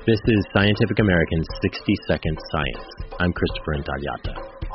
This is Scientific American's 60-Second Science. I'm Christopher Intagliata.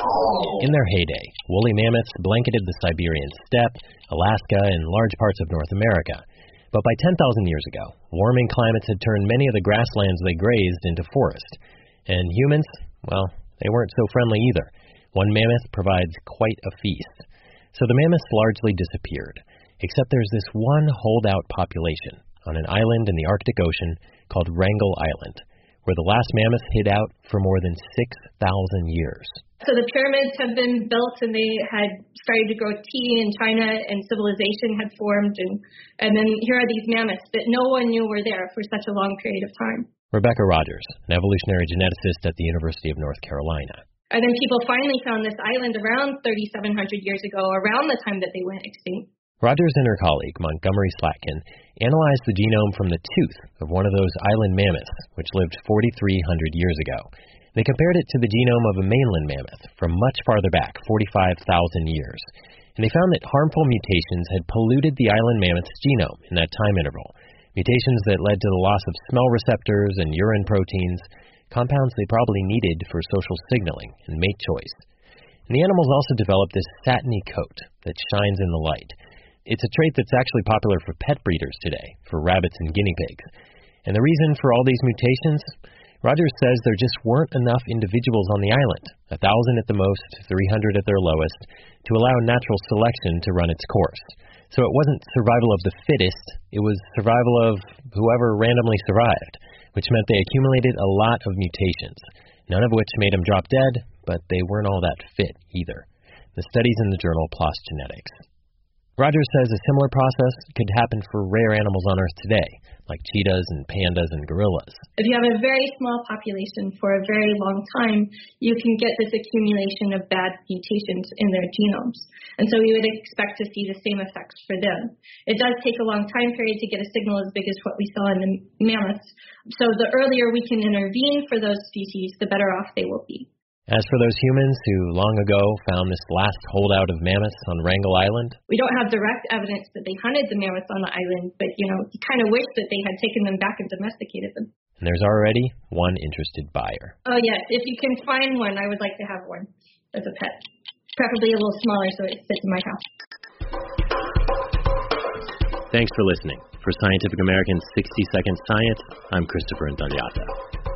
In their heyday, woolly mammoths blanketed the Siberian steppe, Alaska, and large parts of North America. But by 10,000 years ago, warming climates had turned many of the grasslands they grazed into forest. And humans, well, they weren't so friendly either. One mammoth provides quite a feast. So the mammoths largely disappeared, except there's this one holdout population on an island in the Arctic Ocean called Wrangel Island, where the last mammoth hid out for more than 6,000 years. So the pyramids have been built, and they had started to grow tea in China, and civilization had formed, and then here are these mammoths that no one knew were there for such a long period of time. Rebecca Rogers, an evolutionary geneticist at the University of North Carolina. And then people finally found this island around 3,700 years ago, around the time that they went extinct. Rogers and her colleague, Montgomery Slatkin, analyzed the genome from the tooth of one of those island mammoths, which lived 4,300 years ago. They compared it to the genome of a mainland mammoth from much farther back, 45,000 years. And they found that harmful mutations had polluted the island mammoth's genome in that time interval. Mutations that led to the loss of smell receptors and urine proteins, compounds they probably needed for social signaling and mate choice. And the animals also developed this satiny coat that shines in the light. It's a trait that's actually popular for pet breeders today, for rabbits and guinea pigs. And the reason for all these mutations? Rogers says there just weren't enough individuals on the island, 1,000 at the most, 300 at their lowest, to allow natural selection to run its course. So it wasn't survival of the fittest, it was survival of whoever randomly survived, which meant they accumulated a lot of mutations, none of which made them drop dead, but they weren't all that fit either. The study's in the journal PLOS Genetics. Rogers says a similar process could happen for rare animals on Earth today, like cheetahs and pandas and gorillas. If you have a very small population for a very long time, you can get this accumulation of bad mutations in their genomes. And so we would expect to see the same effects for them. It does take a long time period to get a signal as big as what we saw in the mammoths. So the earlier we can intervene for those species, the better off they will be. As for those humans who long ago found this last holdout of mammoths on Wrangel Island, we don't have direct evidence that they hunted the mammoths on the island, but, you kind of wish that they had taken them back and domesticated them. And there's already one interested buyer. Oh, yes. If you can find one, I would like to have one as a pet. Preferably a little smaller so it fits in my house. Thanks for listening. For Scientific American's 60-Second Science, I'm Christopher Intagliata.